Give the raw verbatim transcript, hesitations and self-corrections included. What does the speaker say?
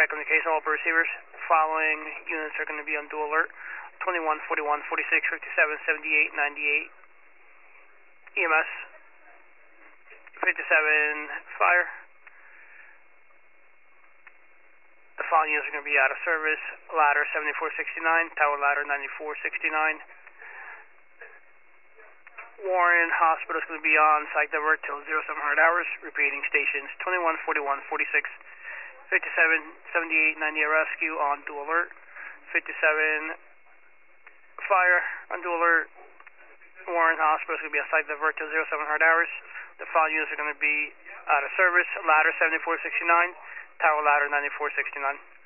communication, all receivers. Following units are going to be on dual alert. twenty-one, forty-one, forty-six, fifty-seven, seventy-eight, ninety-eight. E M S. fifty-seven, fire. The following units are going to be out of service. Ladder seventy-four sixty-nine, tower ladder ninety-four sixty-nine. Warren Hospital is going to be on site divert till zero seven hundred hours. Repeating stations twenty-one, forty-one, forty-six, fifty-seven, seventy-eight, ninety rescue on dual alert. fifty-seven fire on dual alert. Warren Hospital is going to be on site divert till zero seven hundred hours. The following units are going to be out of service. Ladder seventy-four sixty-nine, tower ladder ninety-four sixty-nine.